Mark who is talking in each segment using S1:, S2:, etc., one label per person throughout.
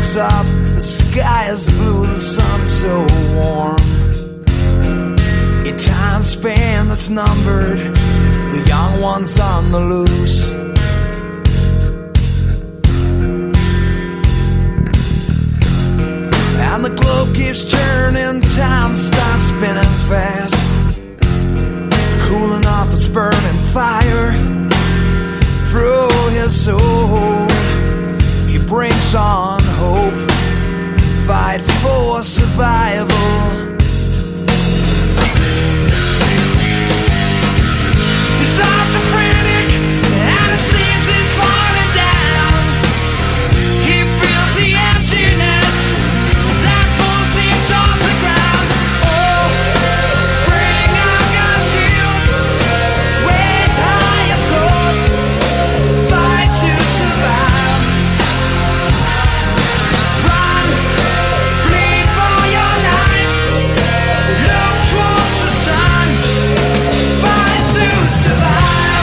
S1: wakes up, the sky is blue, the sun's so warm. A time span that's numbered, the young ones on the loose. And the globe keeps turning, time starts spinning fast. Cooling off its burning fire through his soul. He brings on hope, fight for survival. His thoughts are frantic, and it seems it's falling down. He feels the emptiness that pulls him towards the ground. Oh, bring out your shield, raise high your sword, fight to survive. Run, flee for your life, look towards the sun, fight to survive.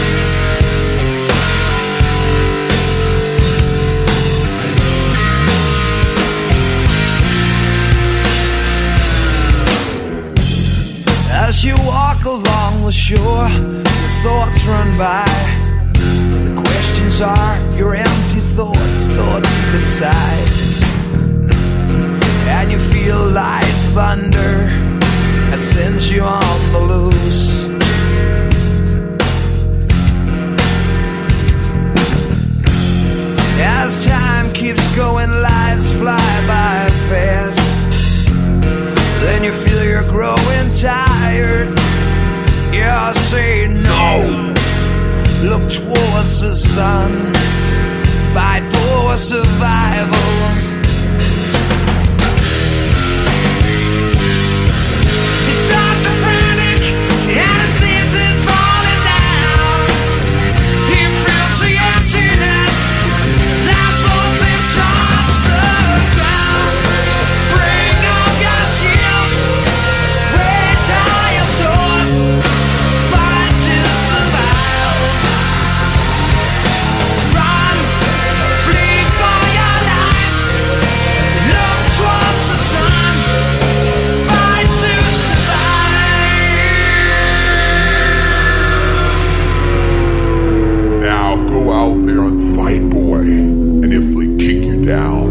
S1: As you walk along the shore, your thoughts run by. The questions are your empty thoughts stored deep inside. And you feel like thunder that sends you on the loose. As time keeps going, lives fly by fast. Then you feel you're growing tired. Yeah, say no. Look towards the sun, fight for survival. His thoughts are frantic, and it seems it's falling down. He feels the emptiness that pulls him towards the ground. Bring up your shield, raise high your sword, fight to survive. Run, flee for your life, look towards the sun, fight to survive.
S2: Now go out there and fight, boy. And if they kick you down,